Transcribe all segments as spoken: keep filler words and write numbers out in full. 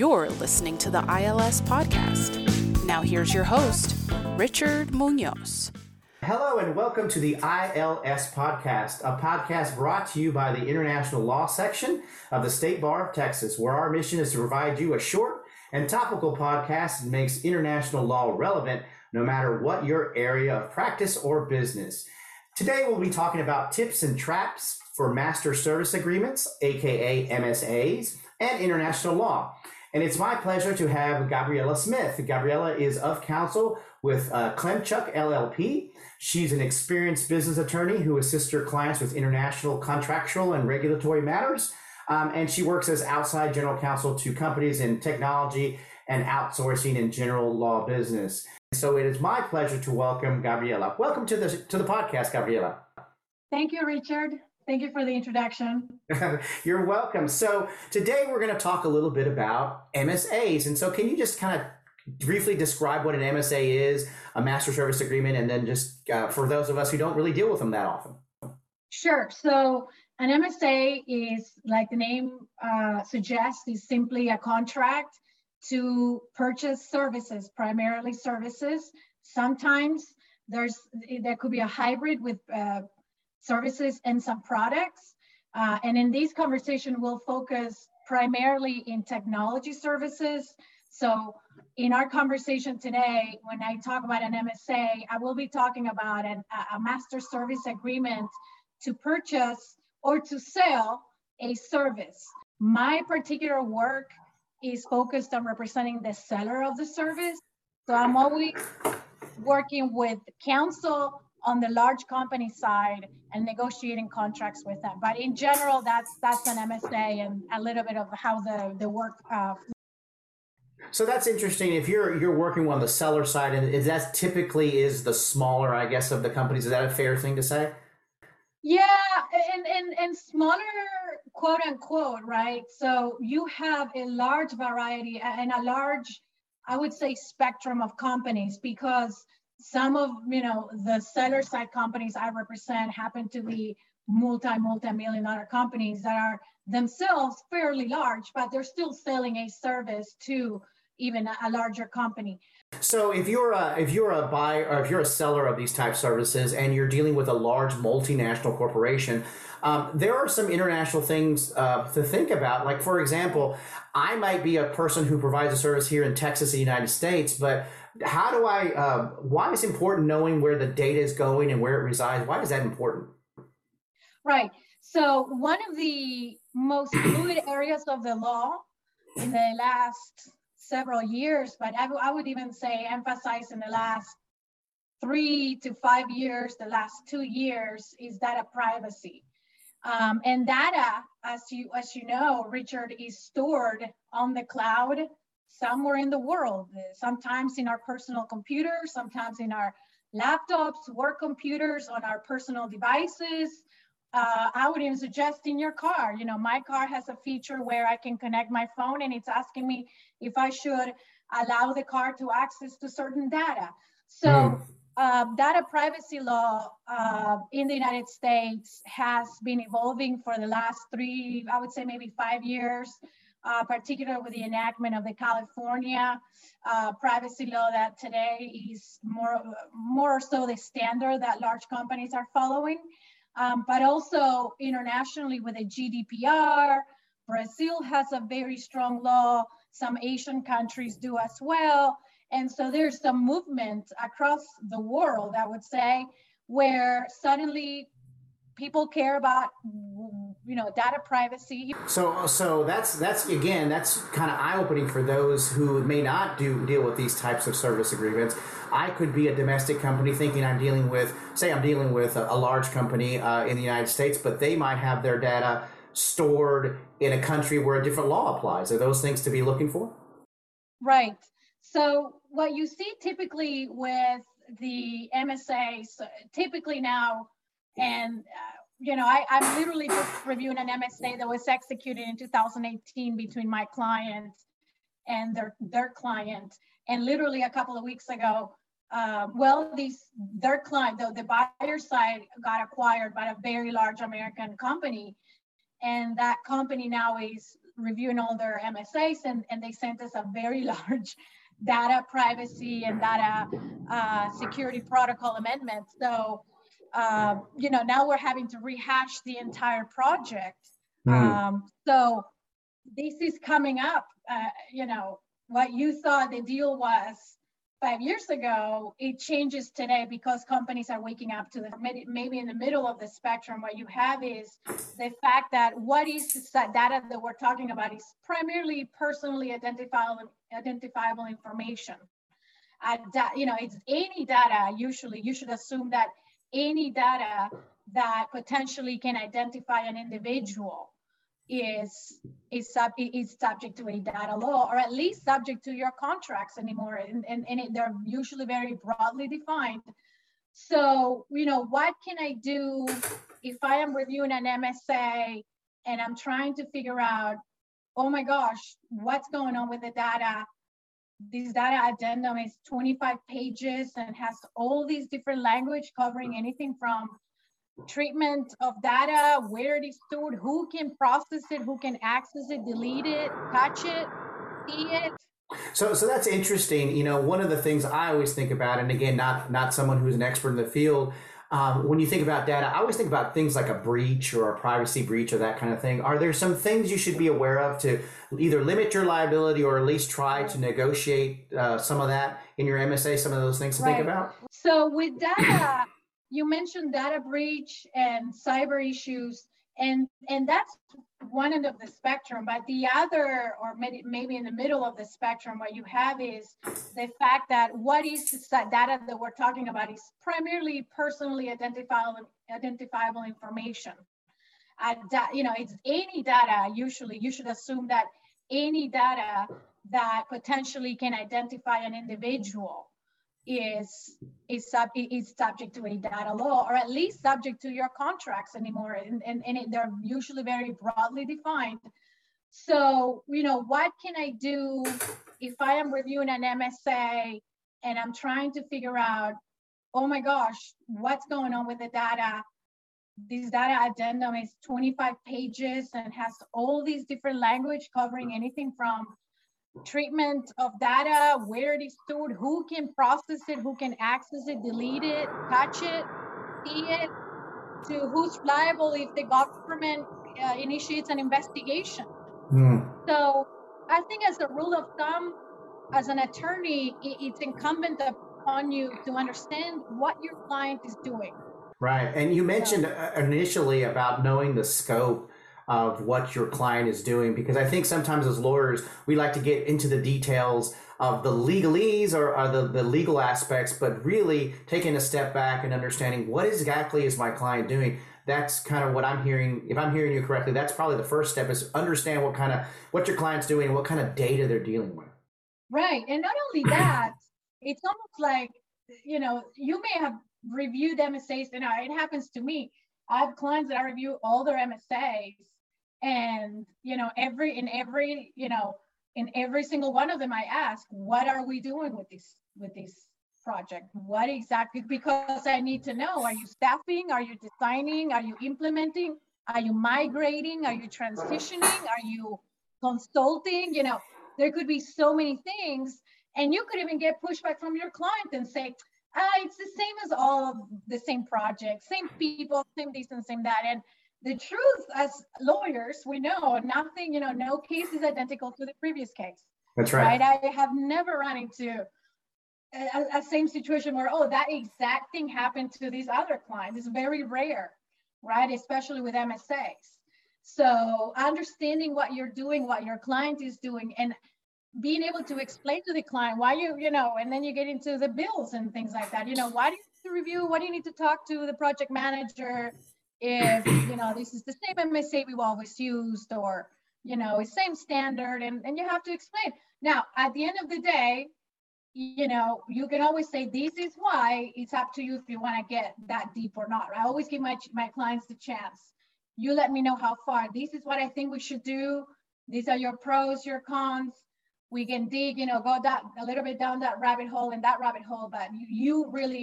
You're listening to the I L S podcast. Now here's your host, Richard Munoz. Hello and welcome to the I L S podcast, a podcast brought to you by the International Law section of the State Bar of Texas, where our mission is to provide you a short and topical podcast that makes international law relevant no matter what your area of practice or business. Today we'll be talking about tips and traps for master service agreements, aka M S As, and international law. And it's my pleasure to have Gabriela Smith. Gabriela is of counsel with uh, Klemchuk L L P. She's an experienced business attorney who assists her clients with international contractual and regulatory matters. Um, and she works as outside general counsel to companies in technology and outsourcing and general law business. So it is my pleasure to welcome Gabriela. Welcome to the to the podcast, Gabriela. Thank you, Richard. Thank you for the introduction. You're welcome. So today we're going to talk a little bit about M S As. And so can you just kind of briefly describe what an M S A is, a master service agreement, and then just uh, for those of us who don't really deal with them that often? Sure. So an M S A is, like the name uh, suggests, is simply a contract to purchase services, primarily services. Sometimes there's there could be a hybrid with uh, services and some products. Uh, and in this conversation, we'll focus primarily in technology services. So in our conversation today, when I talk about an M S A, I will be talking about an, a master service agreement to purchase or to sell a service. My particular work is focused on representing the seller of the service. So I'm always working with counsel on the large company side and negotiating contracts with them. But in general, that's that's an M S A and a little bit of how the, the work. Uh, so that's interesting. If you're you're working on the seller side, and is that typically is the smaller, I guess, of the companies, is that a fair thing to say? Yeah, and, and, and smaller, quote unquote, right? So you have a large variety and a large, I would say, spectrum of companies, because some of, you know, the seller side companies I represent happen to be multi, multi-million dollar companies that are themselves fairly large, but they're still selling a service to even a larger company. So if you're a, if you're a buyer or if you're a seller of these type services and you're dealing with a large multinational corporation, um, there are some international things uh, to think about. Like, for example, I might be a person who provides a service here in Texas, the United States, but how do I, uh, why is it important knowing where the data is going and where it resides? Why is that important? Right. So one of the most fluid areas of the law in the last several years, but I, w- I would even say emphasize in the last three to five years, the last two years, is data privacy. Um, and data, as you as you know, Richard, is stored on the cloud somewhere in the world, sometimes in our personal computers, sometimes in our laptops, work computers, on our personal devices. Uh, I would even suggest in your car. You know, my car has a feature where I can connect my phone and it's asking me if I should allow the car to access to certain data. So mm. uh, data privacy law uh, in the United States has been evolving for the last three, I would say maybe five years. Uh, particularly with the enactment of the California uh, privacy law that today is more, more so the standard that large companies are following, um, but also internationally with the G D P R. Brazil has a very strong law. Some Asian countries do as well. And so there's some movement across the world, I would say, where suddenly people care about, you know, data privacy. So, so that's that's again, that's kind of eye-opening for those who may not do deal with these types of service agreements. I could be a domestic company thinking I'm dealing with, say, I'm dealing with a, a large company uh, in the United States, but they might have their data stored in a country where a different law applies. Are those things to be looking for? Right. So what you see typically with the M S As, typically now, and uh, you know, I, I'm literally just reviewing an M S A that was executed in two thousand eighteen between my client and their their client, and literally a couple of weeks ago, uh, well, these their client, the, the buyer side got acquired by a very large American company, and that company now is reviewing all their M S As, and, and they sent us a very large data privacy and data uh, security protocol amendment. So, uh, you know, now we're having to rehash the entire project. Mm. Um, so this is coming up, uh, you know, what you thought the deal was five years ago, it changes today because companies are waking up to the, maybe in the middle of the spectrum. What you have is the fact that what is the data that we're talking about is primarily personally identifiable, identifiable information. Uh, da, you know, it's any data, usually you should assume that any data that potentially can identify an individual is is, sub, is subject to a data law, or at least subject to your contracts anymore. And, and, and it, they're usually very broadly defined. So, you know, what can I do if I am reviewing an M S A and I'm trying to figure out, oh my gosh, what's going on with the data? This data addendum is twenty-five pages and has all these different language covering anything from treatment of data, where it is stored, who can process it, who can access it, delete it, touch it, see it. So, so that's interesting. You know, one of the things I always think about, and again, not not someone who's an expert in the field, um, when you think about data, I always think about things like a breach or a privacy breach or that kind of thing. Are there some things you should be aware of to either limit your liability or at least try to negotiate uh, some of that in your M S A? Some of those things to right. think about. So with data. You mentioned data breach and cyber issues, and, and that's one end of the spectrum, but the other, or maybe, maybe in the middle of the spectrum, what you have is the fact that what is the data that we're talking about is primarily personally identifiable, identifiable information. Uh, da, you know, it's any data, usually you should assume that any data that potentially can identify an individual is is sub is subject to a data law, or at least subject to your contracts anymore, and and, and it, they're usually very broadly defined. So, you know, what can I do if I am reviewing an M S A and I'm trying to figure out, oh my gosh, what's going on with the data? This data addendum is twenty-five pages and has all these different language covering anything from treatment of data, where it is stored, who can process it, who can access it, delete it, touch it, see it, to who's liable if the government uh, initiates an investigation. Mm. So I think as a rule of thumb, as an attorney, it's incumbent upon you to understand what your client is doing. Right. And you mentioned so, initially about knowing the scope of what your client is doing, because I think sometimes as lawyers, we like to get into the details of the legalese or, or the, the legal aspects, but really taking a step back and understanding what exactly is my client doing. That's kind of what I'm hearing. If I'm hearing you correctly, that's probably the first step, is understand what kind of, what your client's doing and what kind of data they're dealing with. Right. And not only that, it's almost like, you know, you may have reviewed M S As, and it happens to me. I have clients that I review all their M S As, and, you know, every, in every, you know, in every single one of them, I ask, what are we doing with this, with this project? What exactly, because I need to know, are you staffing? Are you designing? Are you implementing? Are you migrating? Are you transitioning? Are you consulting? You know, there could be so many things, and you could even get pushback from your client and say, ah, it's the same as all of the same projects, same people, same this and same that. And the truth, as lawyers, we know nothing, you know, no case is identical to the previous case. That's right. Right? I have never run into a, a same situation where, oh, that exact thing happened to these other clients. It's very rare, right? Especially with M S As. So understanding what you're doing, what your client is doing, and being able to explain to the client why you, you know, and then you get into the bills and things like that. You know, why do you need to review? Why do you need to talk to the project manager if, you know, this is the same M S A we've always used, or, you know, it's same standard, and, and you have to explain. Now, at the end of the day, you know, you can always say, this is why. It's up to you if you want to get that deep or not. I always give my, my clients the chance. You let me know how far. This is what I think we should do. These are your pros, your cons. We can dig, you know, go that a little bit down that rabbit hole and that rabbit hole, but you, you really,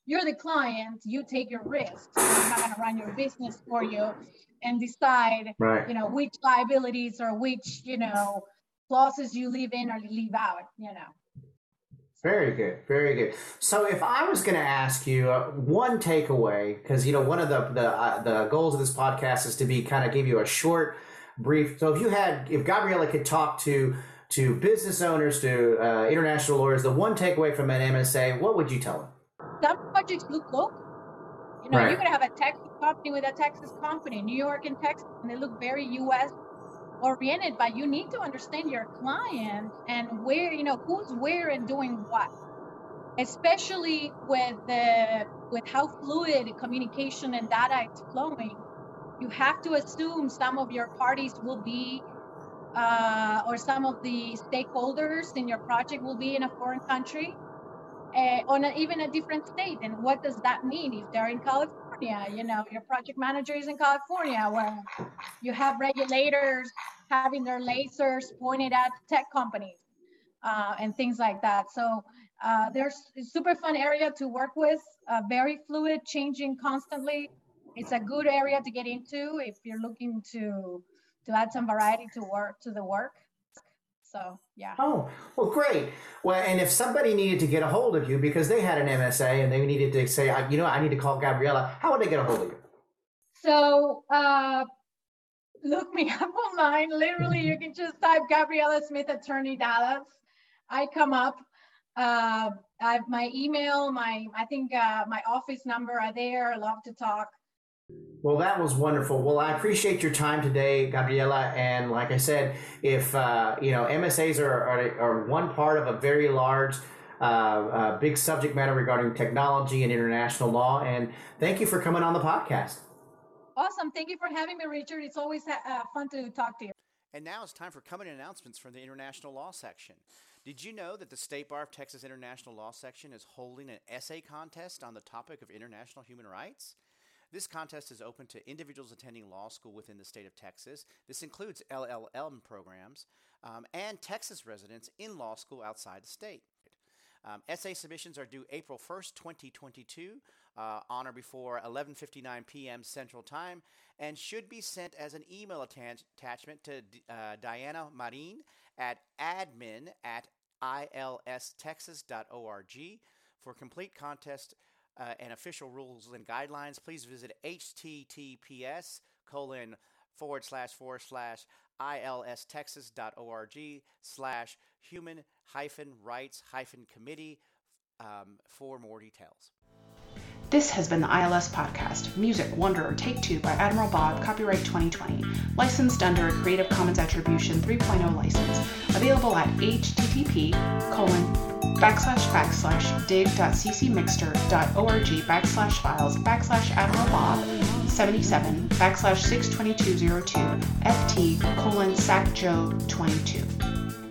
you're the client, you take your risks. I'm not going to run your business for you and decide, right. you know, which liabilities or which, you know, clauses you leave in or leave out, you know. Very good, very good. So if I was going to ask you uh, one takeaway, because, you know, one of the the, uh, the goals of this podcast is to be kind of give you a short, brief. So if you had, if Gabriela could talk to to business owners, to uh, international lawyers, the one takeaway from an M S A, what would you tell them? Some projects look local. You know, right. you could have a Texas company with a Texas company, New York and Texas, and they look very U S oriented, but you need to understand your client and where, you know, who's where and doing what, especially with the with how fluid communication and data is flowing. You have to assume some of your parties will be uh, or some of the stakeholders in your project will be in a foreign country, uh, on a, even a different state. And what does that mean? If they're in California, you know, your project manager is in California, well, you have regulators having their lasers pointed at tech companies uh, and things like that. So uh, there's a super fun area to work with, uh, very fluid, changing constantly. It's a good area to get into if you're looking to to add some variety to work to the work. So yeah. Oh, well, great. Well, and if somebody needed to get a hold of you because they had an M S A and they needed to say, you know, I need to call Gabriela, how would they get a hold of you? So uh, look me up online. Literally, you can just type Gabriela Smith Attorney Dallas. I come up. Uh, I have my email, my I think uh, my office number are there. I love to talk. Well, that was wonderful. Well, I appreciate your time today, Gabriela. And like I said, if, uh, you know, M S As are, are, are one part of a very large, uh, uh, big subject matter regarding technology and international law. And thank you for coming on the podcast. Awesome. Thank you for having me, Richard. It's always uh, fun to talk to you. And now it's time for coming announcements from the International Law section. Did you know that the State Bar of Texas International Law section is holding an essay contest on the topic of international human rights? This contest is open to individuals attending law school within the state of Texas. This includes L L M programs um, and Texas residents in law school outside the state. Um, essay submissions are due April first, twenty twenty-two, uh, on or before eleven fifty-nine p.m. Central Time, and should be sent as an email attach- attachment to uh, Diana Marin at admin at I L S texas dot org. For complete contest uh, and official rules and guidelines, please visit https colon forward slash forward slash ilstexas.org slash human hyphen rights hyphen committee um, for more details. This has been the I L S Podcast, Music Wanderer Take Two by Admiral Bob, copyright twenty twenty, licensed under a Creative Commons Attribution three point oh license, available at http colon backslash backslash dig.ccmixter.org backslash files backslash Admiral Bob seventy-seven backslash six twenty-two oh two ft colon sacjo twenty-two.